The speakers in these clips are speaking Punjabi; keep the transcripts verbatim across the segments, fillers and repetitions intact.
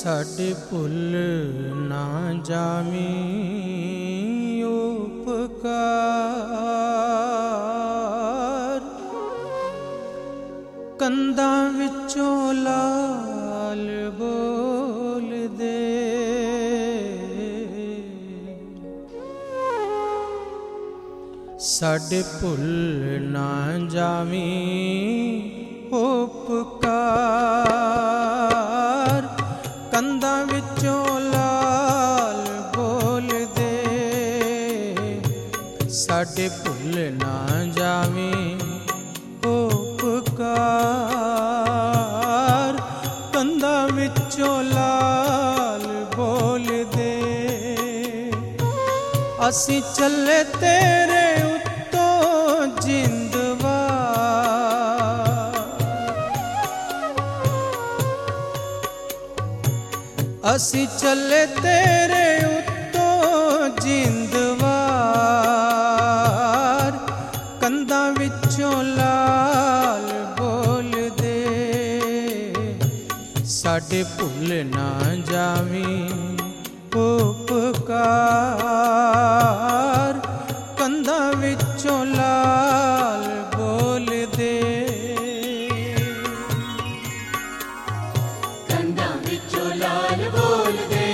ਸਾਡੇ ਭੁੱਲ ਨਾ ਜਾਵੀਂ ਉਪਕਾਰ, ਕੰਧਾਂ ਵਿੱਚੋਂ ਲਾਲ ਬੋਲਦੇ। ਸਾਡੇ ਭੁੱਲ ਨਾ ਜਾਵੀਂ ਉਪਕਾਰ, ਕੰਧਾਂ ਵਿੱਚੋਂ ਲਾਲ ਬੋਲਦੇ। ਸਾਡੇ ਭੁੱਲ ਨਾ ਜਾਵੀਂ ਉਪਕਾਰ, ਕੰਧਾਂ ਵਿੱਚੋਂ ਲਾਲ ਬੋਲਦੇ। ਅਸੀਂ ਚੱਲੇ ਤੇਰੇ ਉੱਤੋਂ ਜਿੰਦਵਾਰ, ਅਸੀਂ ਚੱਲੇ ਤੇਰੇ ਉੱਤੋਂ ਜਿੰਦਵਾਰ, ਕੰਧਾਂ ਵਿੱਚੋਂ ਲਾਲ ਬੋਲਦੇ। ਸਾਡੇ ਭੁੱਲ ਨਾ ਜਾਵੀਂ ਉਪਕਾਰ, ਕੰਧਾਂ ਵਿੱਚੋਂ ਲਾਲ ਬੋਲਦੇ। ਕੰਧਾਂ ਵਿੱਚੋਂ ਲਾਲ ਬੋਲਦੇ,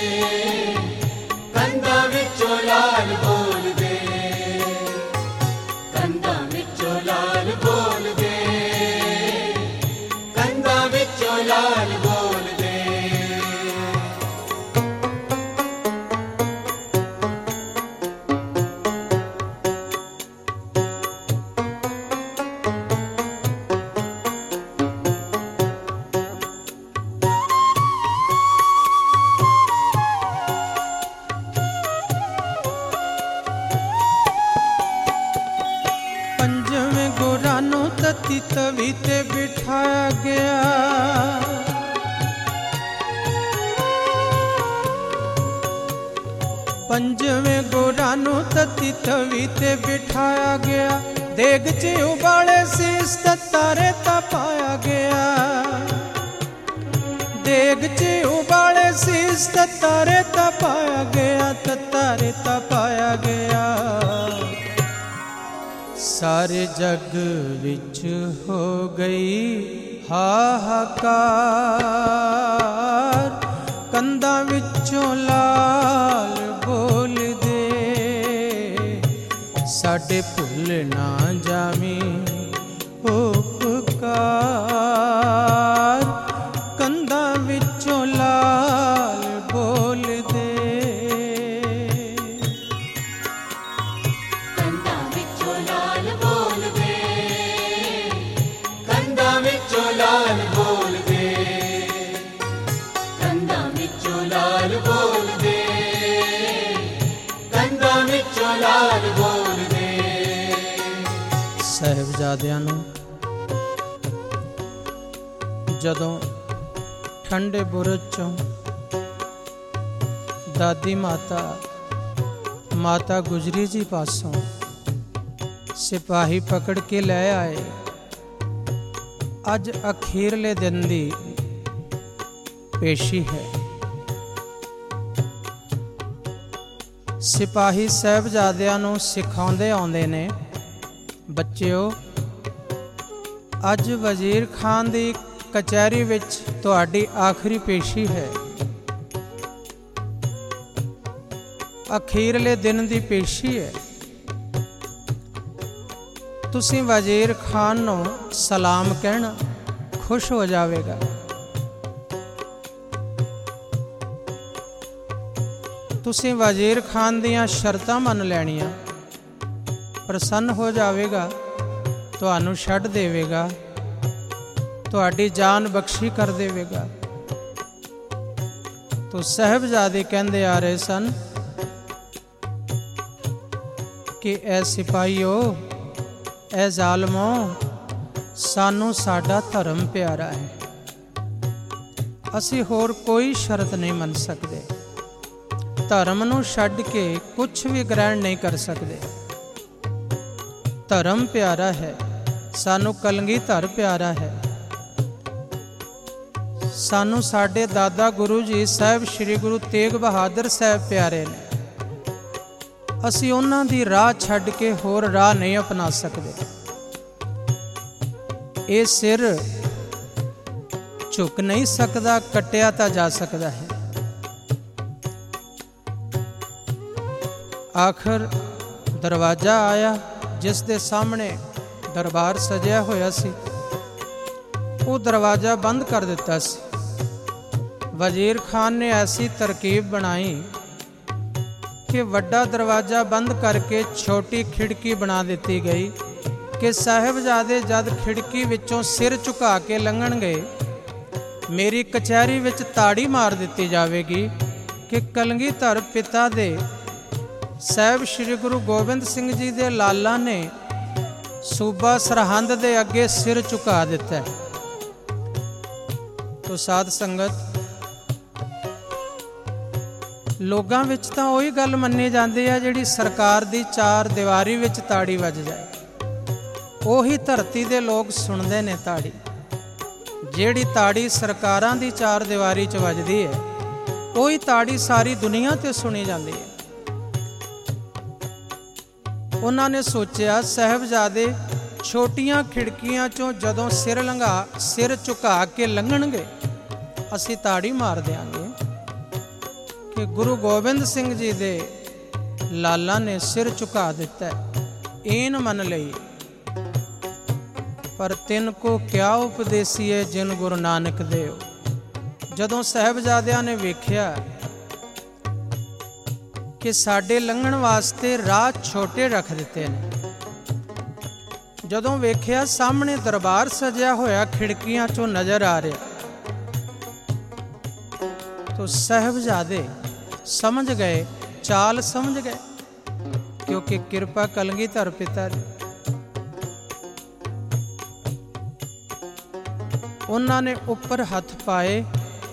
ਕੰਧਾਂ ਵਿੱਚੋਂ ਲਾਲ ਬੋਲਦੇ, ਕੰਧਾਂ ਵਿੱਚੋਂ ਲਾਲ ਬੋਲਦੇ, ਕੰਧਾਂ ਵਿੱਚੋਂ ਲਾਲ ਬੋਲਦੇ। ਪੰਜਵੇਂ ਗੁਰਾਂ ਨੂੰ ਤਤੀ ਤਵੀ ਤੇ ਬਿਠਾਇਆ ਗਿਆ, ਪੰਜਵੇਂ ਗੁਰਾਂ ਨੂੰ ਤਤੀ ਤਵੀ ਤੇ ਬਿਠਾਇਆ ਗਿਆ। ਦੇਗ 'ਚ ਉਬਾਲੇ ਸੀਸ ਤਤਾਰੇ ਤਪਾਇਆ ਗਿਆ, ਦੇਗ 'ਚ ਉਬਾਲੇ ਸੀਸ ਤਤਾਰੇ ਤਪਾਇਆ ਗਿਆ, ਤਤਾਰੇ ਤਪਾਇਆ ਗਿਆ। ਸਾਰੇ ਜਗ ਵਿੱਚ ਹੋ ਗਈ ਹਾਹਾਕਾਰ, ਕੰਧਾਂ ਵਿੱਚੋਂ ਲਾਲ ਬੋਲਦੇ। ਸਾਡੇ ਭੁੱਲ ਨਾ ਜਾਵੀਂ ਉਪਕਾਰ, ਕੰਧਾਂ ਵਿੱਚੋਂ ਲਾਲ ਬੋਲਦੇ। ਕੰਧਾਂ ਵਿੱਚੋਂ ਲਾਲ ਬੋਲਦੇ, ਕੰਧਾਂ ਵਿੱਚੋਂ ਲਾਲ ਬੋਲਦੇ, ਕੰਧਾਂ ਵਿੱਚੋਂ ਲਾਲ ਬੋਲਦੇ, ਕੰਧਾਂ ਵਿੱਚੋਂ ਲਾਲ ਬੋਲਦੇ। ਸਾਹਿਬਜ਼ਾਦਿਆਂ ਨੂੰ ਜਦੋਂ ਠੰਡੇ ਬੁਰਜ ਚੋਂ ਦਾਦੀ ਮਾਤਾ ਮਾਤਾ ਗੁਜਰੀ ਜੀ ਪਾਸੋਂ ਸਿਪਾਹੀ ਪਕੜ ਕੇ ਲੈ ਆਏ, ਅੱਜ ਅਖੀਰਲੇ ਦਿਨ ਦੀ ਪੇਸ਼ੀ ਹੈ। ਸਿਪਾਹੀ ਸਾਹਿਬਜ਼ਾਦਿਆਂ ਨੂੰ ਸਿਖਾਉਂਦੇ ਆਉਂਦੇ ਨੇ, ਬੱਚਿਓ ਅੱਜ ਵਜ਼ੀਰ ਖਾਨ ਦੀ ਕਚਹਿਰੀ ਵਿੱਚ ਤੁਹਾਡੀ ਆਖਰੀ ਪੇਸ਼ੀ ਹੈ। ਅਖੀਰਲੇ ਦਿਨ ਦੀ ਪੇਸ਼ੀ ਹੈ। ਤੁਸੀਂ ਵਜ਼ੀਰ ਖਾਨ ਨੂੰ ਸਲਾਮ ਕਹਿਣਾ, ਖੁਸ਼ ਹੋ ਜਾਵੇਗਾ। ਤੁਸੀਂ ਵਜ਼ੀਰ ਖਾਨ ਦੀਆਂ ਸ਼ਰਤਾਂ ਮੰਨ ਲੈਣੀਆਂ, ਪ੍ਰਸੰਨ ਹੋ ਜਾਵੇਗਾ, ਤੁਹਾਨੂੰ ਛੱਡ ਦੇਵੇਗਾ, ਤੁਹਾਡੀ ਜਾਨ ਬਖਸ਼ੀ ਕਰ ਦੇਵੇਗਾ। ਤੋ ਸਾਹਿਬਜ਼ਾਦੇ ਕਹਿੰਦੇ ਆ ਰਹੇ ਸਨ ਕਿ ਐ ਸਿਪਾਹੀਓ, ਐ ਜ਼ਾਲਮੋ, ਸਾਨੂੰ ਸਾਡਾ ਧਰਮ ਪਿਆਰਾ ਹੈ, ਅਸੀਂ ਹੋਰ ਕੋਈ ਸ਼ਰਤ ਨਹੀਂ ਮੰਨ ਸਕਦੇ, ਧਰਮ ਨੂੰ ਛੱਡ ਕੇ ਕੁਝ ਵੀ ਗ੍ਰਹਿਣ ਨਹੀਂ ਕਰ ਸਕਦੇ। ਧਰਮ ਪਿਆਰਾ ਹੈ, ਸਾਨੂੰ ਕਲਗੀਧਰ ਪਿਆਰਾ ਹੈ, ਸਾਨੂੰ ਸਾਡੇ ਦਾਦਾ ਗੁਰੂ ਜੀ ਸਾਹਿਬ ਸ੍ਰੀ ਗੁਰੂ ਤੇਗ ਬਹਾਦਰ ਸਾਹਿਬ ਪਿਆਰੇ ਨੇ। ਅਸੀਂ ਉਹਨਾਂ ਦੀ ਰਾਹ ਛੱਡ ਕੇ ਹੋਰ ਰਾਹ ਨਹੀਂ ਅਪਣਾ ਸਕਦੇ। ਇਹ ਸਿਰ ਝੁਕ ਨਹੀਂ ਸਕਦਾ, ਕੱਟਿਆ ਤਾਂ ਜਾ ਸਕਦਾ ਹੈ। ਆਖਰ ਦਰਵਾਜ਼ਾ ਆਇਆ ਜਿਸ ਦੇ ਸਾਹਮਣੇ ਦਰਬਾਰ ਸਜਿਆ ਹੋਇਆ ਸੀ। ਉਹ ਦਰਵਾਜ਼ਾ ਬੰਦ ਕਰ ਦਿੱਤਾ ਸੀ। ਵਜ਼ੀਰ ਖਾਨ ਨੇ ਐਸੀ ਤਰਕੀਬ ਬਣਾਈ ਕਿ ਵੱਡਾ ਦਰਵਾਜ਼ਾ ਬੰਦ ਕਰਕੇ ਛੋਟੀ ਖਿੜਕੀ ਬਣਾ ਦਿੱਤੀ ਗਈ ਕਿ ਸਾਹਿਬਜ਼ਾਦੇ ਜਦ ਖਿੜਕੀ ਵਿੱਚੋਂ ਸਿਰ ਝੁਕਾ ਕੇ ਲੰਘਣਗੇ, ਮੇਰੀ ਕਚਹਿਰੀ ਵਿੱਚ ਤਾੜੀ ਮਾਰ ਦਿੱਤੀ ਜਾਵੇਗੀ ਕਿ ਕਲਗੀਧਰ ਪਿਤਾ ਦੇ ਸਾਹਿਬ ਸ੍ਰੀ ਗੁਰੂ ਗੋਬਿੰਦ ਸਿੰਘ ਜੀ ਦੇ ਲਾਲਾ ਨੇ ਸੂਬਾ ਸਰਹੰਦ ਦੇ ਅੱਗੇ ਸਿਰ ਝੁਕਾ ਦਿੱਤਾ। ਤੋ ਸਾਧ ਸੰਗਤ, ਲੋਕਾਂ ਵਿੱਚ ਤਾਂ ਉਹੀ ਗੱਲ ਮੰਨੀ ਜਾਂਦੀ ਹੈ ਜਿਹੜੀ ਸਰਕਾਰ ਦੀ ਚਾਰ ਦੀਵਾਰੀ ਵਿੱਚ ਤਾੜੀ ਵੱਜ ਜਾਏ, ਉਹੀ ਧਰਤੀ ਦੇ ਲੋਕ ਸੁਣਦੇ ਨੇ ਤਾੜੀ। ਜਿਹੜੀ ਤਾੜੀ ਸਰਕਾਰਾਂ ਦੀ ਚਾਰ ਦੀਵਾਰੀ 'ਚ ਵੱਜਦੀ ਹੈ, ਉਹੀ ਤਾੜੀ ਸਾਰੀ ਦੁਨੀਆ ਤੇ ਸੁਣੀ ਜਾਂਦੀ ਹੈ। ਉਹਨਾਂ ਨੇ ਸੋਚਿਆ ਸਾਹਿਬਜ਼ਾਦੇ ਛੋਟੀਆਂ ਖਿੜਕੀਆਂ 'ਚੋਂ ਜਦੋਂ ਸਿਰ ਲੰਘਾ ਸਿਰ ਝੁਕਾ ਕੇ ਲੰਘਣਗੇ, ਅਸੀਂ ਤਾੜੀ ਮਾਰ ਦਿਆਂਗੇ ਕਿ ਗੁਰੂ ਗੋਬਿੰਦ ਸਿੰਘ ਜੀ ਦੇ ਲਾਲਾ ਨੇ ਸਿਰ ਝੁਕਾ ਦਿੱਤਾ। ਇਹਨ ਮੰਨ ਲਈ। ਪਰ ਤਿੰਨ ਕੋ ਕਿਆ ਉਪਦੇਸੀਏ ਜਿਨ ਗੁਰੂ ਨਾਨਕ ਦੇਵ। ਜਦੋਂ ਸਾਹਿਬਜ਼ਾਦਿਆਂ ਨੇ ਵੇਖਿਆ ਕਿ ਸਾਡੇ ਲੰਘਣ ਵਾਸਤੇ ਰਾਹ ਛੋਟੇ ਰੱਖ ਦਿੱਤੇ ਨੇ, ਜਦੋਂ ਵੇਖਿਆ ਸਾਹਮਣੇ ਦਰਬਾਰ ਸਜਿਆ ਹੋਇਆ ਖਿੜਕੀਆਂ 'ਚੋਂ ਨਜ਼ਰ ਆ ਰਿਹਾ, ਤੋ ਸਾਹਿਬਜ਼ਾਦੇ ਸਮਝ ਗਏ, ਚਾਲ ਸਮਝ ਗਏ, ਕਿਉਂਕਿ ਕਿਰਪਾ ਕਲਗੀਧਰ ਪਿਤਾ ਦੀ। ਉਹਨਾਂ ਨੇ ਉੱਪਰ ਹੱਥ ਪਾਏ।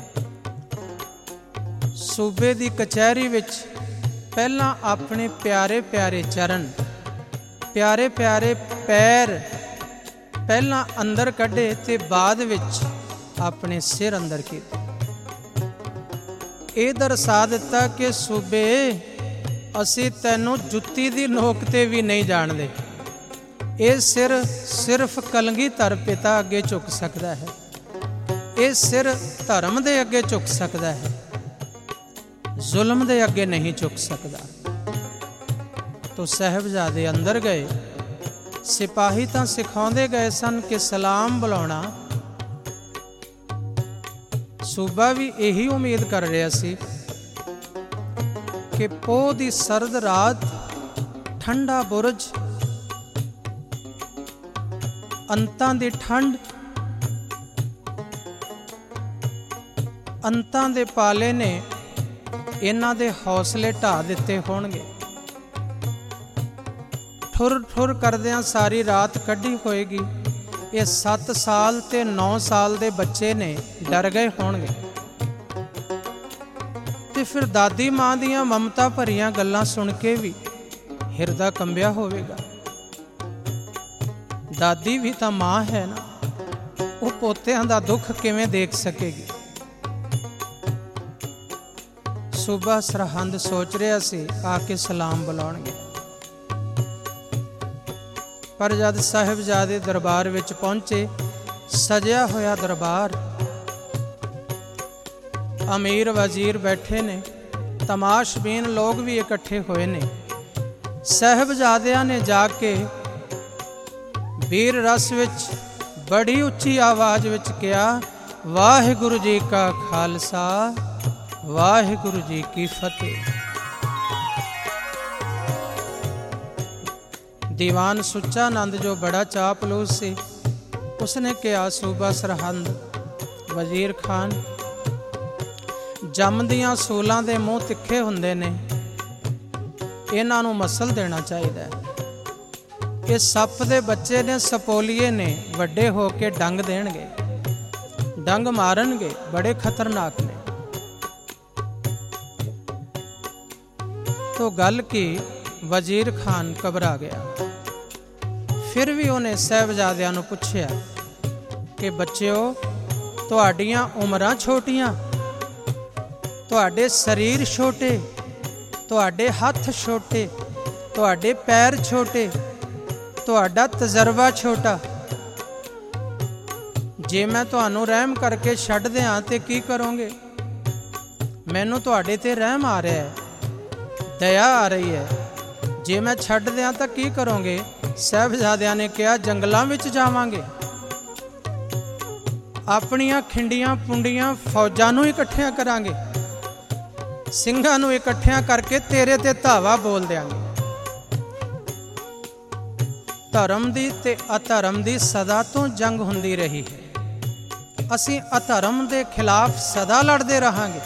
ਸੂਬੇ ਦੀ ਕਚਹਿਰੀ ਵਿੱਚ ਪਹਿਲਾਂ ਆਪਣੇ ਪਿਆਰੇ ਪਿਆਰੇ ਚਰਨ, ਪਿਆਰੇ ਪਿਆਰੇ ਪੈਰ ਪਹਿਲਾਂ ਅੰਦਰ ਕੱਢੇ ਤੇ ਬਾਅਦ ਵਿੱਚ ਆਪਣੇ ਸਿਰ ਅੰਦਰ ਕੀਤੇ। ਇਹ ਦਰਸਾ ਦਿੱਤਾ ਕਿ ਸੂਬੇ, ਅਸੀਂ ਤੈਨੂੰ ਜੁੱਤੀ ਦੀ ਨੋਕ ਤੇ ਵੀ ਨਹੀਂ ਜਾਣਦੇ। ਇਹ ਸਿਰ ਸਿਰਫ ਕਲਗੀਧਰ ਪਿਤਾ ਅੱਗੇ ਝੁਕ ਸਕਦਾ ਹੈ। ਇਹ ਸਿਰ ਧਰਮ ਦੇ ਅੱਗੇ ਝੁਕ ਸਕਦਾ ਹੈ, ਜ਼ੁਲਮ ਦੇ ਅੱਗੇ ਨਹੀਂ ਝੁਕ ਸਕਦਾ। ਤੋ ਸਾਹਿਬਜ਼ਾਦੇ ਅੰਦਰ ਗਏ। ਸਿਪਾਹੀ ਤਾਂ ਸਿਖਾਉਂਦੇ ਗਏ ਸਨ ਕਿ ਸਲਾਮ ਬੁਲਾਉਣਾ। ਸੂਬਾ ਵੀ ਇਹੀ ਉਮੀਦ ਕਰ ਰਿਹਾ ਸੀ ਕਿ ਪੋਹ ਦੀ ਸਰਦ ਰਾਤ, ਠੰਡਾ ਬੁਰਜ, ਅੰਤਾਂ ਦੀ ਠੰਡ, ਅੰਤਾਂ ਦੇ ਪਾਲੇ ਨੇ ਇਹਨਾਂ ਦੇ ਹੌਸਲੇ ਢਾਹ ਦਿੱਤੇ ਹੋਣਗੇ। ਠੁਰ ਠੁਰ ਕਰਦਿਆਂ ਸਾਰੀ ਰਾਤ ਕੱਢੀ ਹੋਏਗੀ। ਇਹ ਸੱਤ ਸਾਲ ਤੇ ਨੌ ਸਾਲ ਦੇ ਬੱਚੇ ਨੇ ਡਰ ਗਏ ਹੋਣਗੇ। ਤੇ ਫਿਰ ਦਾਦੀ ਮਾਂ ਦੀਆਂ ਮਮਤਾ ਭਰੀਆਂ ਗੱਲਾਂ ਸੁਣ ਕੇ ਵੀ ਹਿਰਦਾ ਕੰਬਿਆ ਹੋਵੇਗਾ। ਦਾਦੀ ਵੀ ਤਾਂ ਮਾਂ ਹੈ ਨਾ, ਉਹ ਪੋਤਿਆਂ ਦਾ ਦੁੱਖ ਕਿਵੇਂ ਦੇਖ ਸਕੇਗੀ। ਸੂਬਾ ਸਰਹੰਦ ਸੋਚ ਰਿਹਾ ਸੀ ਆ ਕੇ ਸਲਾਮ ਬੁਲਾਉਣਗੇ। ਪਰ ਜਦ ਸਾਹਿਬਜ਼ਾਦੇ ਦਰਬਾਰ ਵਿੱਚ ਪਹੁੰਚੇ, ਸਜਿਆ ਹੋਇਆ ਦਰਬਾਰ, ਅਮੀਰ ਵਜ਼ੀਰ ਬੈਠੇ ਨੇ, ਤਮਾਸ਼ਬੀਨ ਲੋਕ ਵੀ ਇਕੱਠੇ ਹੋਏ ਨੇ। ਸਾਹਿਬਜ਼ਾਦਿਆਂ ਨੇ ਜਾ ਕੇ ਵੀਰ ਰਸ ਵਿੱਚ ਬੜੀ ਉੱਚੀ ਆਵਾਜ਼ ਵਿੱਚ ਕਿਹਾ, ਵਾਹਿਗੁਰੂ ਜੀ ਕਾ ਖਾਲਸਾ, ਵਾਹਿਗੁਰੂ ਜੀ ਕੀ ਫਤਿਹ। ਦੀਵਾਨ ਸੁੱਚਾ ਨੰਦ ਜੋ ਬੜਾ ਚਾਪਲੂਸ ਸੀ, ਉਸਨੇ ਕਿਹਾ, ਸੂਬਾ ਸਰਹੰਦ ਵਜ਼ੀਰ ਖਾਨ, ਜੰਮਦੀਆਂ ਸੂਲਾਂ ਦੇ ਮੂੰਹ ਤਿੱਖੇ ਹੁੰਦੇ ਨੇ, ਇਹਨਾਂ ਨੂੰ ਮਸਲ ਦੇਣਾ ਚਾਹੀਦਾ ਹੈ। ਇਹ ਸੱਪ ਦੇ ਬੱਚੇ ਨੇ, ਸਪੋਲੀਏ ਨੇ, ਵੱਡੇ ਹੋ ਕੇ ਡੰਗ ਦੇਣਗੇ, ਡੰਗ ਮਾਰਨਗੇ, ਬੜੇ ਖਤਰਨਾਕ ਨੇ। ਤੋ ਗੱਲ ਕੀ, ਵਜ਼ੀਰ ਖਾਨ ਘਬਰਾ ਗਿਆ। ਫਿਰ ਵੀ ਉਹਨੇ ਸਾਹਿਬਜ਼ਾਦਿਆਂ ਨੂੰ ਪੁੱਛਿਆ ਕਿ ਬੱਚਿਓ, ਤੁਹਾਡੀਆਂ ਉਮਰਾਂ ਛੋਟੀਆਂ, ਤੁਹਾਡੇ ਸਰੀਰ ਛੋਟੇ, ਤੁਹਾਡੇ ਹੱਥ ਛੋਟੇ, ਤੁਹਾਡੇ ਪੈਰ ਛੋਟੇ, ਤੁਹਾਡਾ ਤਜਰਬਾ ਛੋਟਾ। ਜੇ ਮੈਂ ਤੁਹਾਨੂੰ ਰਹਿਮ ਕਰਕੇ ਛੱਡ ਦਿਆਂ ਤੇ ਕੀ ਕਰੋਗੇ? ਮੈਨੂੰ ਤੁਹਾਡੇ ਤੇ ਰਹਿਮ ਆ ਰਿਹਾ ਹੈ, ਦਇਆ ਆ ਰਹੀ ਹੈ। ਜੇ ਮੈਂ ਛੱਡ ਦਿਆਂ ਤਾਂ ਕੀ ਕਰੋਗੇ? ਸਾਹਿਬਜ਼ਾਦਿਆਂ ਨੇ ਕਿਹਾ ਜੰਗਲਾਂ ਵਿੱਚ ਜਾਵਾਂਗੇ, ਆਪਣੀਆਂ ਖਿੰਡੀਆਂ ਪੁੰਡੀਆਂ ਫੌਜਾਂ ਨੂੰ ਇਕੱਠਿਆਂ ਕਰਾਂਗੇ, ਸਿੰਘਾਂ ਨੂੰ ਇਕੱਠਿਆਂ ਕਰਕੇ ਤੇਰੇ ਤੇ ਧਾਵਾ ਬੋਲ ਦਿਆਂਗੇ। ਧਰਮ ਦੀ ਤੇ ਅਧਰਮ ਦੀ ਸਦਾ ਤੋਂ ਜੰਗ ਹੁੰਦੀ ਰਹੀ ਹੈ। ਅਸੀਂ ਅਧਰਮ ਦੇ ਖਿਲਾਫ ਸਦਾ ਲੜਦੇ ਰਹਾਂਗੇ।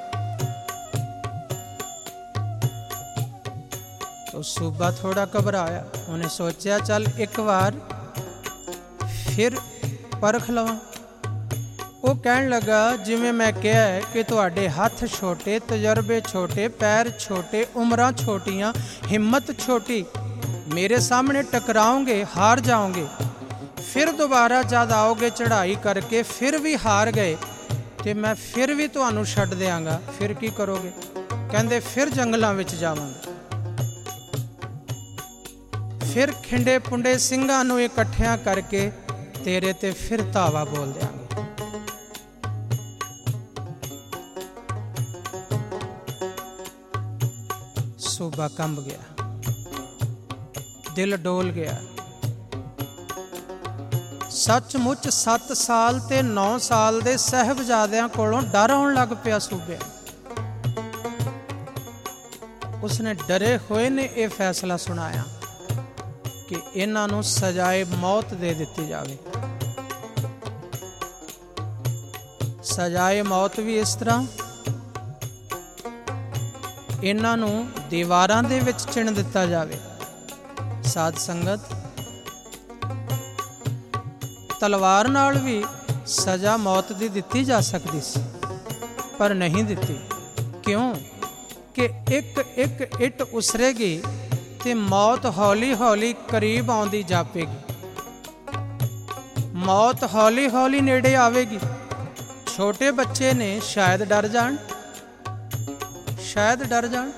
ਤੋ ਸੂਬਾ ਥੋੜਾ ਘਬਰਾਇਆ। ਉਹਨੇ ਸੋਚਿਆ ਚੱਲ ਇੱਕ ਵਾਰ ਫਿਰ ਪਰਖ ਲਵਾਂ। ਉਹ ਕਹਿਣ ਲੱਗਾ ਜਿਵੇਂ ਮੈਂ ਕਿਹਾ ਹੈ ਕਿ ਤੁਹਾਡੇ ਹੱਥ ਛੋਟੇ, ਤਜਰਬੇ ਛੋਟੇ, ਪੈਰ ਛੋਟੇ, ਉਮਰਾਂ ਛੋਟੀਆਂ, ਹਿੰਮਤ ਛੋਟੀ, ਮੇਰੇ ਸਾਹਮਣੇ ਟਕਰਾਓਗੇ, ਹਾਰ ਜਾਓਗੇ। ਫਿਰ ਦੁਬਾਰਾ ਜਦ ਆਓਗੇ ਚੜ੍ਹਾਈ ਕਰਕੇ ਫਿਰ ਵੀ ਹਾਰ ਗਏ ਤੇ ਮੈਂ ਫਿਰ ਵੀ ਤੁਹਾਨੂੰ ਛੱਡ ਦਿਆਂਗਾ। ਫਿਰ ਕੀ ਕਰੋਗੇ? ਕਹਿੰਦੇ ਫਿਰ ਜੰਗਲਾਂ ਵਿੱਚ ਜਾਵਾਂਗੇ, ਫਿਰ ਖਿੰਡੇ ਪੁੰਡੇ ਸਿੰਘਾਂ ਨੂੰ ਇਕੱਠਿਆਂ ਕਰਕੇ ਤੇਰੇ ਤੇ ਫਿਰ ਧਾਵਾ ਬੋਲ ਦਿਆਂਗੇ। ਸੂਬਾ ਕੰਬ ਗਿਆ, ਦਿਲ ਡੋਲ ਗਿਆ। ਸੱਚਮੁੱਚ ਸੱਤ ਸਾਲ ਤੇ ਨੌ ਸਾਲ ਦੇ ਸਾਹਿਬਜ਼ਾਦਿਆਂ ਕੋਲੋਂ ਡਰ ਆਉਣ ਲੱਗ ਪਿਆ ਸੂਬੇ। ਉਸਨੇ ਡਰੇ ਹੋਏ ਨੇ ਇਹ ਫੈਸਲਾ ਸੁਣਾਇਆ ਕਿ ਇਹਨਾਂ ਨੂੰ ਸਜ਼ਾਏ ਮੌਤ ਦੇ ਦਿੱਤੀ ਜਾਵੇ। ਸਜ਼ਾਏ ਮੌਤ ਵੀ ਇਸ ਤਰ੍ਹਾਂ, ਇਹਨਾਂ ਨੂੰ ਦੀਵਾਰਾਂ ਦੇ ਵਿੱਚ ਚਿਣ ਦਿੱਤਾ ਜਾਵੇ। ਸਾਧ ਸੰਗਤ, ਤਲਵਾਰ ਨਾਲ ਵੀ ਸਜ਼ਾ ਮੌਤ ਦੀ ਦਿੱਤੀ ਜਾ ਸਕਦੀ ਸੀ, ਪਰ ਨਹੀਂ ਦਿੱਤੀ। ਕਿਉਂ? ਕਿ ਇੱਕ ਇੱਕ ਇੱਟ ਉਸਰੇਗੀ ਤੇ ਮੌਤ ਹੌਲੀ ਹੌਲੀ ਕਰੀਬ ਆਉਂਦੀ ਜਾਪੇਗੀ। ਮੌਤ ਹੌਲੀ ਹੌਲੀ ਨੇੜੇ ਆਵੇਗੀ। ਛੋਟੇ ਬੱਚੇ ਨੇ, ਸ਼ਾਇਦ ਡਰ ਜਾਣ, ਸ਼ਾਇਦ ਡਰ ਜਾਣ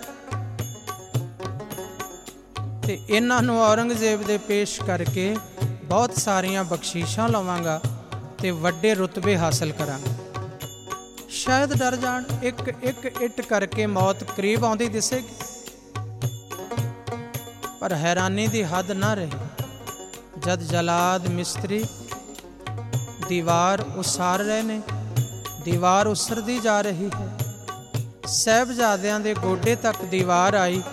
ਤੇ ਇਹਨਾਂ ਨੂੰ ਔਰੰਗਜ਼ੇਬ ਦੇ ਪੇਸ਼ ਕਰਕੇ ਬਹੁਤ ਸਾਰੀਆਂ ਬਖਸ਼ੀਸ਼ਾਂ ਲਵਾਂਗਾ ਤੇ ਵੱਡੇ ਰੁਤਬੇ ਹਾਸਲ ਕਰਾਂਗਾ। ਸ਼ਾਇਦ ਡਰ ਜਾਣ। ਇੱਕ ਇੱਕ ਇੱਟ ਕਰਕੇ ਮੌਤ ਕਰੀਬ ਆਉਂਦੀ ਦਿਸੇਗੀ। ਪਰ ਹੈਰਾਨੀ ਦੀ ਹੱਦ ਨਾ ਰਹੀ ਜਦ ਜਲਾਦ ਮਿਸਤਰੀ ਦੀਵਾਰ ਉਸਾਰ ਰਹੇ ਨੇ। ਦੀਵਾਰ ਉਸਰਦੀ ਜਾ ਰਹੀ ਹੈ। ਸਾਹਿਬਜ਼ਾਦਿਆਂ ਦੇ ਗੋਡੇ ਤੱਕ ਦੀਵਾਰ ਆਈ।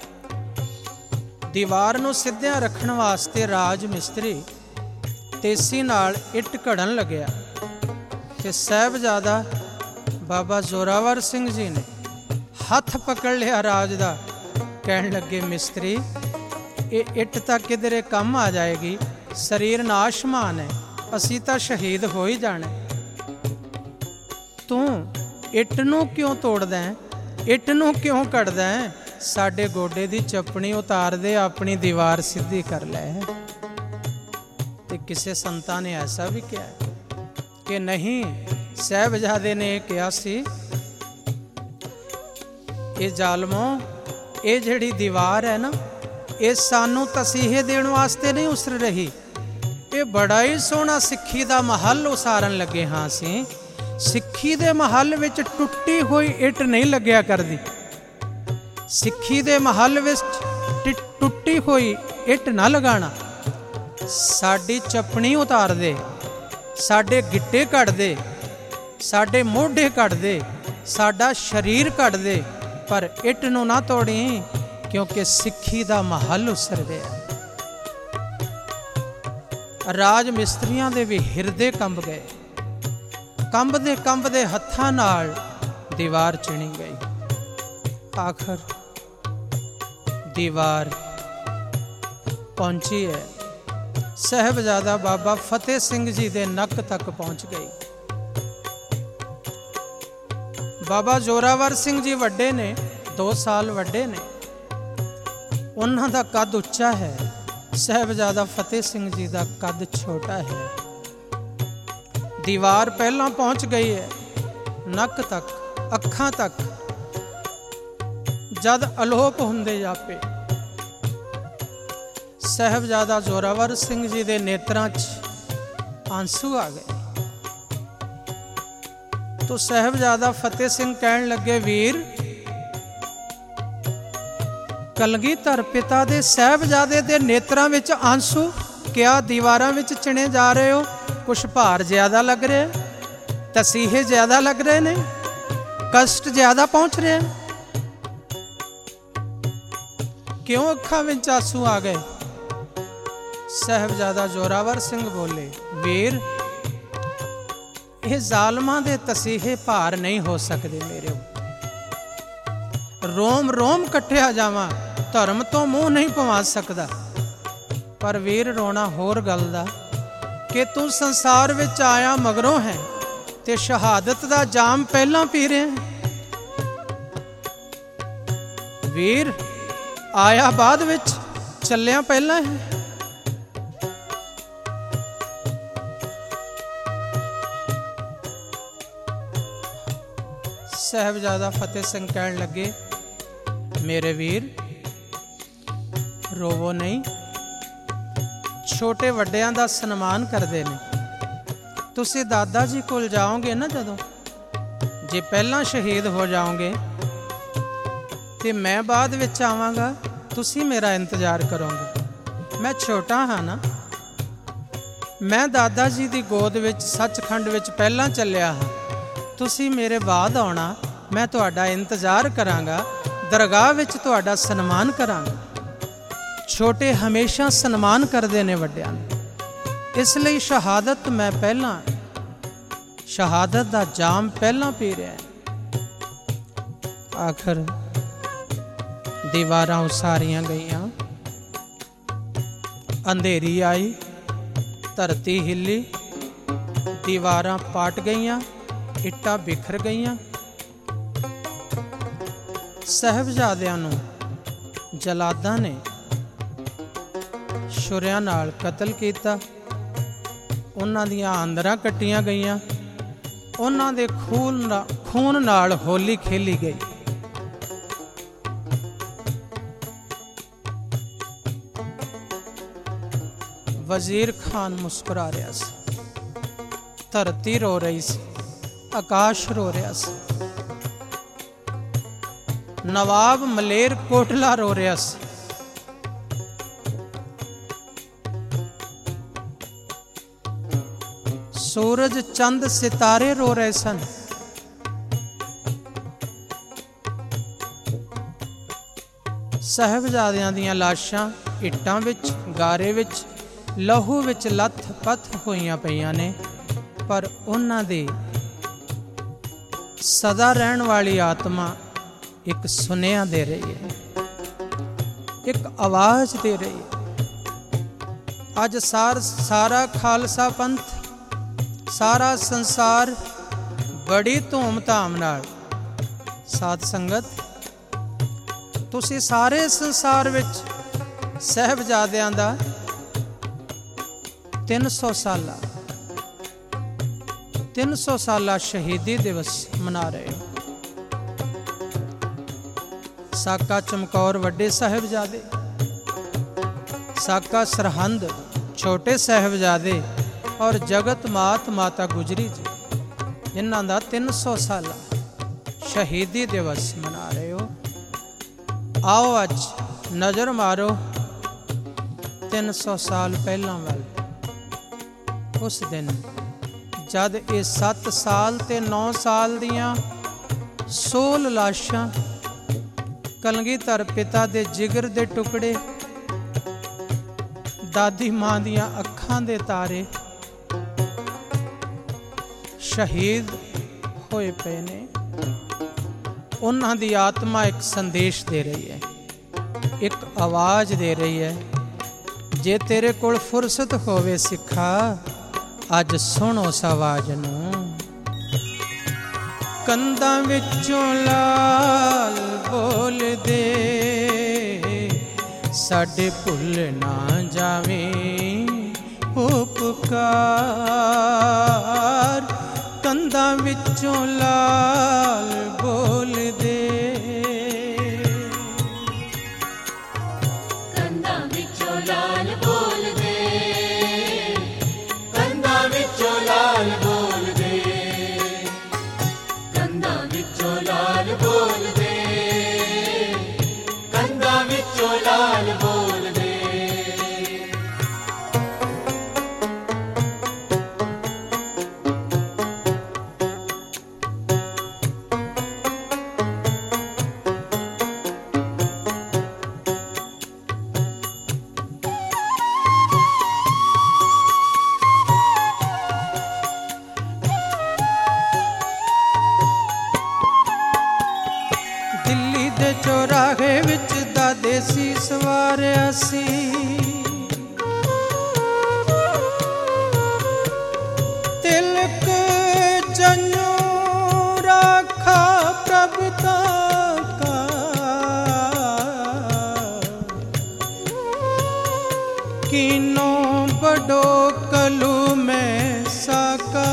ਦੀਵਾਰ ਨੂੰ ਸਿੱਧਿਆਂ ਰੱਖਣ ਵਾਸਤੇ ਰਾਜ ਮਿਸਤਰੀ ਤੇਜ਼ੀ ਨਾਲ ਇੱਟ ਘੜਨ ਲੱਗਿਆ ਤੇ ਸਾਹਿਬਜ਼ਾਦਾ ਬਾਬਾ ਜ਼ੋਰਾਵਰ ਸਿੰਘ ਜੀ ਨੇ ਹੱਥ ਪਕੜ ਲਿਆ ਰਾਜ ਦਾ। ਕਹਿਣ ਲੱਗੇ ਮਿਸਤਰੀ, ਇਹ ਇੱਟ ਤਾਂ ਕਿਧਰੇ ਕੰਮ ਆ ਜਾਏਗੀ, ਸਰੀਰ ਨਾਸ਼ਮਾਨ ਹੈ, ਅਸੀਂ ਤਾਂ ਸ਼ਹੀਦ ਹੋ ਹੀ ਜਾਣਾ। ਤੂੰ ਇੱਟ ਨੂੰ ਕਿਉਂ ਤੋੜਦਾ ਹੈ? ਇੱਟ ਨੂੰ ਕਿਉਂ ਕੱਢਦਾ ਹੈ? ਸਾਡੇ ਗੋਡੇ ਦੀ ਚੱਪਣੀ ਉਤਾਰ ਦੇ, ਆਪਣੀ ਦੀਵਾਰ ਸਿੱਧੀ ਕਰ ਲੈ। ਤੇ ਕਿਸੇ ਸੰਤਾਂ ਨੇ ਐਸਾ ਵੀ ਕਿਹਾ ਕਿ ਨਹੀਂ, ਸਾਹਿਬਜ਼ਾਦੇ ਨੇ ਇਹ ਕਿਹਾ ਸੀ, ਇਹ ਜ਼ਾਲਮੋ, ਇਹ ਜਿਹੜੀ ਦੀਵਾਰ ਹੈ ਨਾ, ਇਹ ਸਾਨੂੰ ਤਸੀਹੇ ਦੇਣ ਵਾਸਤੇ ਨਹੀਂ ਉਸਰ ਰਹੀ। ਇਹ ਬੜਾ ਹੀ ਸੋਹਣਾ ਸਿੱਖੀ ਦਾ ਮਹੱਲ ਉਸਾਰਨ ਲੱਗੇ ਹਾਂ ਅਸੀਂ। ਸਿੱਖੀ ਦੇ ਮਹੱਲ ਵਿੱਚ ਟੁੱਟੀ ਹੋਈ ਇੱਟ ਨਹੀਂ ਲੱਗਿਆ ਕਰਦੀ। ਸਿੱਖੀ ਦੇ ਮਹੱਲ ਵਿੱਚ ਟੁੱਟੀ ਹੋਈ ਇੱਟ ਨਾ ਲਗਾਣਾ। ਸਾਡੀ ਚੱਪਣੀ ਉਤਾਰ ਦੇ, ਸਾਡੇ ਗਿੱਟੇ ਕੱਢ ਦੇ, ਸਾਡੇ ਮੋਢੇ ਕੱਢ ਦੇ, ਸਾਡਾ ਸਰੀਰ ਕੱਢ ਦੇ, ਪਰ ਇੱਟ ਨੂੰ ਨਾ ਤੋੜੀ, ਕਿਉਂਕਿ ਸਿੱਖੀ ਦਾ ਮਹੱਲ ਉਸਰ ਗਿਆ। ਰਾਜ ਮਿਸਤਰੀਆਂ ਦੇ ਵੀ ਹਿਰਦੇ ਕੰਬ ਗਏ। ਕੰਬਦੇ ਕੰਬਦੇ ਹੱਥਾਂ ਨਾਲ ਦੀਵਾਰ ਚਿਣੀ ਗਈ। ਆਖਰ ਦੀਵਾਰ ਪਹੁੰਚੀ ਹੈ। ਸਾਹਿਬਜ਼ਾਦਾ ਬਾਬਾ ਫਤਿਹ ਸਿੰਘ ਜੀ ਦੇ ਨੱਕ ਤੱਕ ਪਹੁੰਚ ਗਈ। ਬਾਬਾ ਜ਼ੋਰਾਵਰ ਸਿੰਘ ਜੀ ਵੱਡੇ ਨੇ, ਦੋ ਸਾਲ ਵੱਡੇ ਨੇ। ਉਹਨਾਂ ਦਾ ਕੱਦ ਉੱਚਾ ਹੈ। ਸਾਹਿਬਜ਼ਾਦਾ ਫਤਿਹ ਸਿੰਘ ਜੀ ਦਾ ਕੱਦ ਛੋਟਾ ਹੈ। ਦੀਵਾਰ ਪਹਿਲਾਂ ਪਹੁੰਚ ਗਈ ਹੈ, ਨੱਕ ਤੱਕ, ਅੱਖਾਂ ਤੱਕ। ਜਦ ਅਲੋਪ ਹੁੰਦੇ ਜਾਪੇ, ਸਾਹਿਬਜ਼ਾਦਾ ਜ਼ੋਰਾਵਰ ਸਿੰਘ ਜੀ ਦੇ ਨੇਤਰਾਂ 'ਚ ਆਂਸੂ ਆ ਗਏ। ਤੋ ਸਾਹਿਬਜ਼ਾਦਾ ਫਤਿਹ ਸਿੰਘ ਕਹਿਣ ਲੱਗੇ, ਵੀਰ, ਕਲਗੀਧਰ ਪਿਤਾ ਦੇ ਸਾਹਿਬਜ਼ਾਦੇ ਦੇ ਨੇਤਰਾਂ ਵਿੱਚ ਆਂਸੂ? ਕਿਆ ਦੀਵਾਰਾਂ ਵਿੱਚ ਚਿਣੇ ਜਾ ਰਹੇ ਹੋ? ਕੁਛ ਭਾਰ ਜ਼ਿਆਦਾ ਲੱਗ ਰਿਹਾ, ਤਸੀਹੇ ਜ਼ਿਆਦਾ ਲੱਗ ਰਹੇ ਨੇ, ਕਸ਼ਟ ਜ਼ਿਆਦਾ ਪਹੁੰਚ ਰਿਹਾ, ਕਿਉਂ ਅੱਖਾਂ ਵਿੱਚ ਆਂਸੂ ਆ ਗਏ? ਸਾਹਿਬਜ਼ਾਦਾ ਜ਼ੋਰਾਵਰ ਸਿੰਘ ਬੋਲੇ, ਵੀਰ, ਇਹ ਜ਼ਾਲਮਾਂ ਦੇ ਤਸੀਹੇ ਭਾਰ ਨਹੀਂ ਹੋ ਸਕਦੇ ਮੇਰੇ। ਰੋਮ ਰੋਮ ਕੱਟਿਆ ਜਾਵਾਂ, ਧਰਮ ਤੋਂ ਮੂੰਹ ਨਹੀਂ ਪਵਾ ਸਕਦਾ। ਪਰ ਵੀਰ, ਰੋਣਾ ਹੋਰ ਗੱਲ ਦਾ ਕਿ ਤੂੰ ਸੰਸਾਰ ਵਿੱਚ ਆਇਆ ਮਗਰੋਂ ਹੈ ਤੇ ਸ਼ਹਾਦਤ ਦਾ ਜਾਮ ਪਹਿਲਾਂ ਪੀ ਰਿਹਾ ਹੈ। ਵੀਰ, ਆਇਆ ਬਾਅਦ ਵਿੱਚ, ਚੱਲਿਆ ਪਹਿਲਾਂ ਹੈ। ਸਾਹਿਬਜ਼ਾਦਾ ਫਤਿਹ ਸਿੰਘ ਕਹਿਣ ਲੱਗੇ, ਮੇਰੇ ਵੀਰ, ਰੋਵੋ ਨਹੀਂ। ਛੋਟੇ ਵੱਡਿਆਂ ਦਾ ਸਨਮਾਨ ਕਰਦੇ ਨੇ। ਤੁਸੀਂ ਦਾਦਾ ਜੀ ਕੋਲ ਜਾਓਗੇ ਨਾ, ਜਦੋਂ ਜੇ ਪਹਿਲਾਂ ਸ਼ਹੀਦ ਹੋ ਜਾਓਗੇ ਤੇ ਮੈਂ ਬਾਅਦ ਵਿੱਚ ਆਵਾਂਗਾ, ਤੁਸੀਂ ਮੇਰਾ ਇੰਤਜ਼ਾਰ ਕਰੋਗੇ। ਮੈਂ ਛੋਟਾ ਹਾਂ ਨਾ, ਮੈਂ ਦਾਦਾ ਜੀ ਦੀ ਗੋਦ ਵਿੱਚ ਸੱਚਖੰਡ ਵਿੱਚ ਪਹਿਲਾਂ ਚੱਲਿਆ ਹਾਂ। ਤੁਸੀਂ ਮੇਰੇ ਬਾਅਦ ਆਉਣਾ, ਮੈਂ ਤੁਹਾਡਾ ਇੰਤਜ਼ਾਰ ਕਰਾਂਗਾ, ਦਰਗਾਹ ਵਿੱਚ ਤੁਹਾਡਾ ਸਨਮਾਨ ਕਰਾਂਗਾ। ਛੋਟੇ ਹਮੇਸ਼ਾ ਸਨਮਾਨ ਕਰਦੇ ਨੇ ਵੱਡਿਆਂ ਨੂੰ, ਇਸ ਲਈ ਸ਼ਹਾਦਤ ਮੈਂ ਪਹਿਲਾਂ, ਸ਼ਹਾਦਤ ਦਾ ਜਾਮ ਪਹਿਲਾਂ ਪੀ ਰਿਹਾ। ਆਖਰ ਦੀਵਾਰਾਂ ਉਸਾਰੀਆਂ ਗਈਆਂ, ਅੰਧੇਰੀ ਆਈ, ਧਰਤੀ ਹਿੱਲੀ, ਦੀਵਾਰਾਂ ਪਾਟ ਗਈਆਂ, ਇੱਟਾਂ ਬਿਖਰ ਗਈਆਂ। ਸਾਹਿਬਜ਼ਾਦਿਆਂ ਨੂੰ ਜਲਾਦਾਂ ਨੇ ਛੁਰਿਆਂ ਨਾਲ ਕਤਲ ਕੀਤਾ, ਉਹਨਾਂ ਦੀਆਂ ਆਂਦਰਾਂ ਕੱਟੀਆਂ ਗਈਆਂ, ਉਹਨਾਂ ਦੇ ਖੂਨ ਖੂਨ ਨਾਲ ਹੋਲੀ ਖੇਲੀ ਗਈ। ਵਜ਼ੀਰ ਖਾਨ ਮੁਸਕਰਾ ਰਿਹਾ ਸੀ, ਧਰਤੀ ਰੋ ਰਹੀ ਸੀ, ਆਕਾਸ਼ ਰੋ ਰਿਹਾ ਸੀ, ਨਵਾਬ ਮਲੇਰ ਕੋਟਲਾ ਰੋ ਰਿਹਾ ਸੀ। ਸੂਰਜ ਚੰਦ ਸਿਤਾਰੇ ਰੋ ਰਹੇ ਸਨ। ਸਾਹਿਬਜ਼ਾਦਿਆਂ ਦੀਆਂ ਲਾਸ਼ਾਂ ਇੱਟਾਂ ਵਿੱਚ, ਗਾਰੇ ਵਿੱਚ, ਲਹੂ ਵਿੱਚ ਲੱਥ-ਪੱਥ ਹੋਈਆਂ ਪਈਆਂ ਨੇ, ਪਰ ਉਹਨਾਂ ਦੀ ਸਦਾ ਰਹਿਣ ਵਾਲੀ ਆਤਮਾ ਇੱਕ ਸੁਨੇਹਾ ਦੇ ਰਹੀ ਹੈ, ਇੱਕ ਆਵਾਜ਼ ਦੇ ਰਹੀ ਹੈ। ਅੱਜ ਸਾਰ ਸਾਰਾ ਖਾਲਸਾ ਪੰਥ, ਸਾਰਾ ਸੰਸਾਰ ਬੜੀ ਧੂਮ-ਧਾਮ ਨਾਲ, ਸਾਧ ਸੰਗਤ, ਤੁਸੀਂ ਸਾਰੇ ਸੰਸਾਰ ਵਿੱਚ ਸਾਹਿਬਜ਼ਾਦਿਆਂ ਦਾ ਤਿੰਨ ਸੌ ਸਾਲਾ ਤਿੰਨ ਸੌ ਸਾਲਾ ਸ਼ਹੀਦੀ ਦਿਵਸ ਮਨਾ ਰਹੇ ਹੋ। ਸਾਕਾ ਚਮਕੌਰ ਵੱਡੇ ਸਾਹਿਬਜ਼ਾਦੇ, ਸਾਕਾ ਸਰਹੰਦ ਛੋਟੇ ਸਾਹਿਬਜ਼ਾਦੇ, ਔਰ ਜਗਤ ਮਾਤ ਮਾਤਾ ਗੁਜਰੀ ਜੀ, ਜਿਨ੍ਹਾਂ ਦਾ ਤਿੰਨ ਸੌ ਸਾਲਾ ਸ਼ਹੀਦੀ ਦਿਵਸ ਮਨਾ ਰਹੇ ਹੋ। ਆਓ ਅੱਜ ਨਜ਼ਰ ਮਾਰੋ ਤਿੰਨ ਸੌ ਸਾਲ ਪਹਿਲਾਂ ਵੱਲ। ਉਸ ਦਿਨ ਜਦ ਇਹ ਸੱਤ ਸਾਲ ਤੇ ਨੌ ਸਾਲ ਦੀਆਂ ਸੋਲ ਲਾਸ਼ਾਂ, ਕਲਗੀਧਰ ਪਿਤਾ ਦੇ ਜਿਗਰ ਦੇ ਟੁਕੜੇ, ਦਾਦੀ ਮਾਂ ਦੀਆਂ ਅੱਖਾਂ ਦੇ ਤਾਰੇ ਸ਼ਹੀਦ ਹੋਏ ਪਏ ਨੇ, ਉਹਨਾਂ ਦੀ ਆਤਮਾ ਇੱਕ ਸੰਦੇਸ਼ ਦੇ ਰਹੀ ਹੈ, ਇੱਕ ਆਵਾਜ਼ ਦੇ ਰਹੀ ਹੈ। ਜੇ ਤੇਰੇ ਕੋਲ ਫੁਰਸਤ ਹੋਵੇ ਸਿੱਖਾ, ਅੱਜ ਸੁਣ ਉਸ ਆਵਾਜ਼ ਨੂੰ। ਕੰਧਾਂ ਵਿੱਚੋਂ ਲਾਲ ਬੋਲਦੇ, ਸਾਡੇ ਭੁੱਲ ਨਾ ਜਾਵੇਂ उपकार। कंधां विचों लाल बोलदे, कंधां विचों लाल बोलदे, कंधां विचों लाल बोलदे, कंधां विचों लाल बोलदे, कंधां विचों लाल बोलदे। दिल्ली दे चौराहे विच दादे सी सवारिया सी, तिलक जन्नू राखा प्रभुता का। कीनो बड़ो कलू में साका,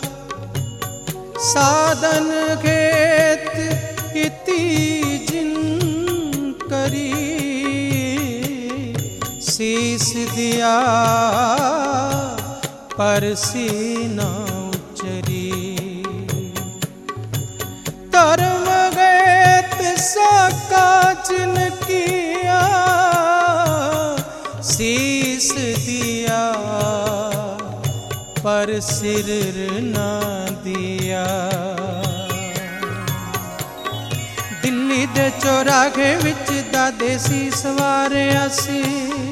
साधन खेत इति जिन करी। शीस दिया पर सीना उचरी, धर्म गैत साका जिन किया। शीस दिया पर सिर न दिया। दिल्ली दे चौराहे विच दादे सी सवारिया सी,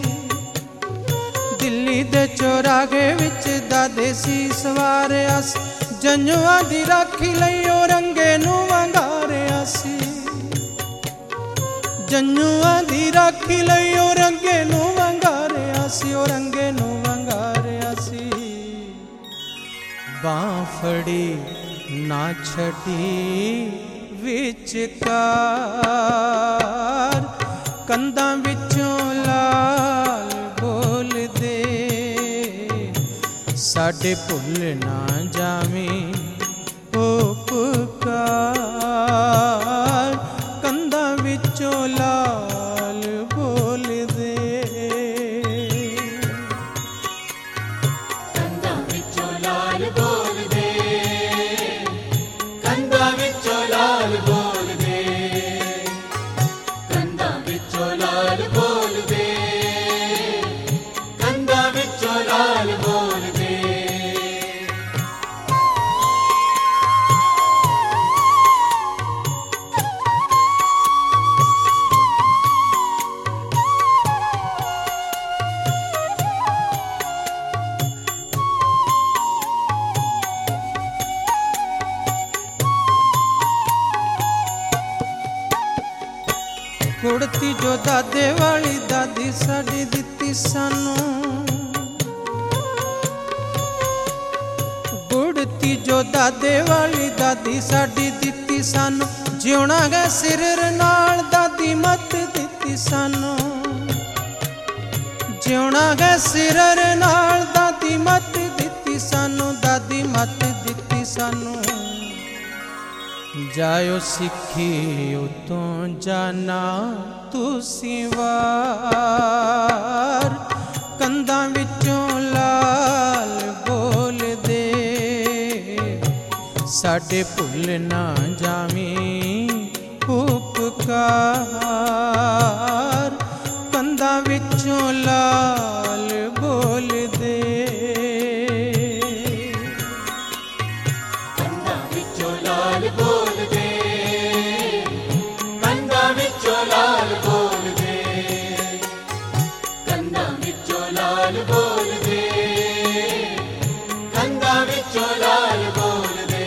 दिल्ली दे चौराहे विच दादे सी सवारिया सी। जंजुआं दी राखी लई ओ रंगे नूं वंगारिया सी, जंजुआं दी राखी लई ओ रंगे नूं वंगारिया सी, ओ रंगे नूं वंगारिया सी। बां फड़ी ना छड़ी विचकार, कंधां विचों लाल बोलदे। साडे भुल ना जावीं उपकार, कंधां विचों लाल बोलदे। कंधां विचों लाल बोलदे, कंधां विचों लाल बोलदे, कंधां विचों लाल बोलदे, कंधां विचों लाल बोलदे। गुड़ती जो दादे वाली दादी साडी दित्ती सानू, गुड़ती जो दादे वाली दादी साडी दित्ती सानू। जिउणा गै सिर नाल दादी मत दित्ती सानू, जिउणा गै सिर नाल दादी मत दित्ती सानू, दादी मत दित्ती सानू। जायो सिखी उतों जाना तुसीं वार, कंधां विचों लाल बोलदे। साडे भुल ना जावीं उपकार, कंधां विचों लाल बोलदे। कंधां विचों लाल बोलदे, कंधां विचों लाल बोलदे, कंधां विचों लाल बोलदे, कंधां विचों लाल बोलदे।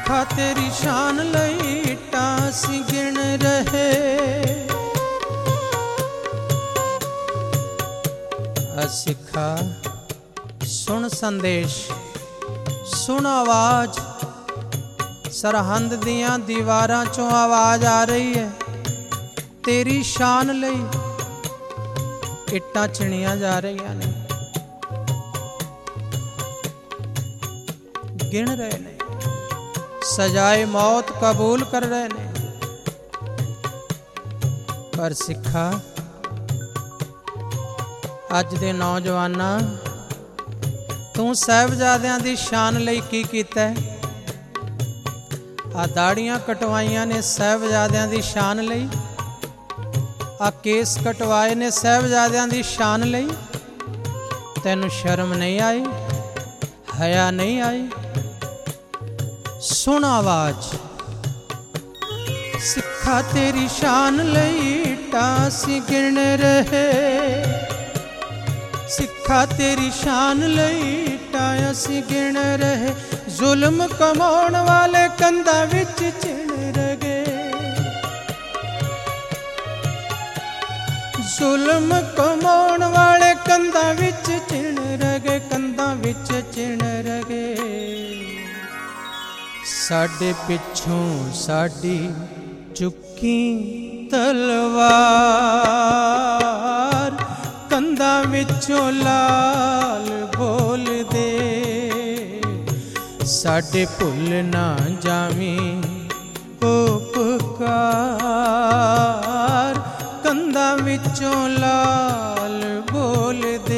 सिखा तेरी शान लई इट्टां असीं गिण रहे। आ सिखा सुन संदेश, सुन आवाज। सरहंद दियां दीवारां चों आवाज आ रही है, तेरी शान लई इट्टां चिणियां जा रही ने। गिण रहे ने, सजाए मौत कबूल कर रहे ने। पर सिखा अज दे नौजवाना, तू साहिबजादियां दी शान लई की कीता है? आ दाड़ियां कटवाइयां ने साहिबजादियां दी शान लई, आ केस कटवाए ने साहिबजादियां दी शान लई। तैनू शर्म नहीं आई, हया नहीं आई? सुन आवाज, सिखा तेरी शान लई इट्टां असीं गिण रहे। सिखा तेरी शान लई इट्टां असीं गिण रहे। जुल्म कमाउण वाले कंधां विच चिण रहे। जुल्म कमाउण वाले कंधां विच चिण रहे, कंधां विच चिण रहे। साडे पिछों साडी चुकी तलवार, कंधां विचों लाल बोल दे। साडे भुल ना जावीं उपकार, कंधां विचों लाल बोल दे।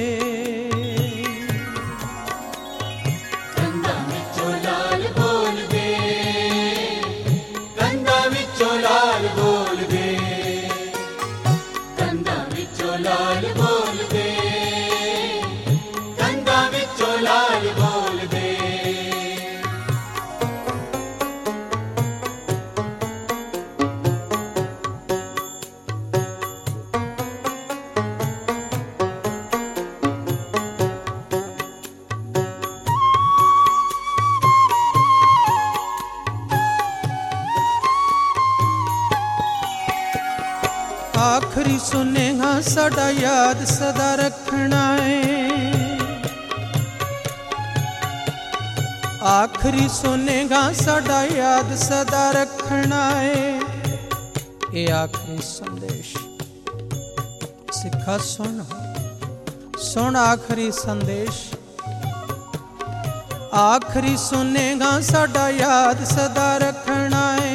आखरी सुनेहा साडा याद सदा रखना है। आखरी सुनेगा साडा याद सदा रखना है। ये आखरी संदेश सिखा सुन, सुन आखरी संदेश। आखरी सुनेगा साडा याद सदा रखना है।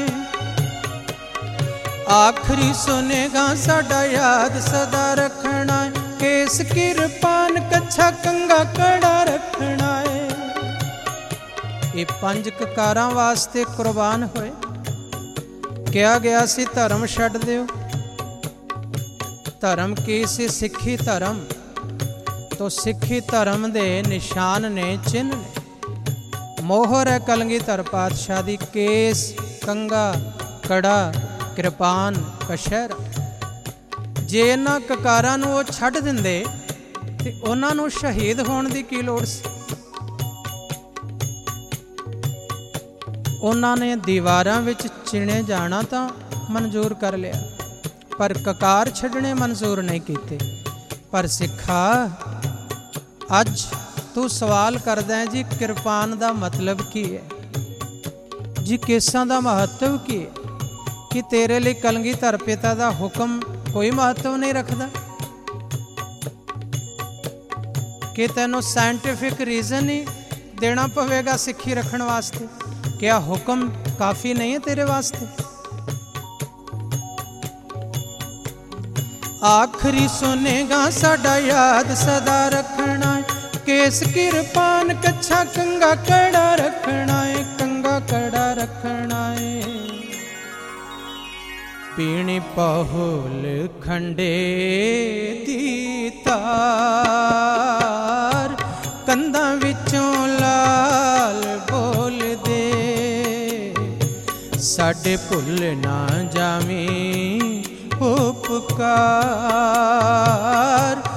आखरी सुनेगा साडा याद सदा रखना है। केस किरपान कच्छा कंगा कड़ा रखना है। ये पंज ककारां वास्ते कुर्बान होए। कहा गया सी धर्म छड्ड दिओ। धर्म की सी सिक्खी धर्म, तो सिक्खी धर्म दे निशान ने, चिन्ह ने। मोहर है कलगीधर पातशाह दी, केस कंगा कड़ा किरपान कशहरा। जे इन्हां ककारां नूं वो छड्ड दिंदे ते उन्हां नूं शहीद होण दी की लोड़ सी? उन्हां ने दीवारां विच चिणे जाना तां मंजूर कर लिया, पर ककार छड्डणे मंजूर नहीं कीते। पर सिखा अज तू सवाल करदा है जी किरपान दा मतलब की है जी, केसां दा महत्व की है? कि तेरे लिए कलगीधर पिता दा हुक्म कोई महत्व नहीं रखता? कि तैनू साइंटिफिक रीजन ही देना पवेगा सिक्खी रखने वास्ते? क्या हुक्म काफी नहीं है तेरे वास्ते? आखरी सुनेगा साडा याद सदा रखना है। केस किरपान कच्छा कंगा कड़ा रखना है, कंगा कड़ा रखना है। पीणी पहुल खंडे दी तार, कंधां विचों लाल बोल दे। साडे भुल ना जावीं उपकार,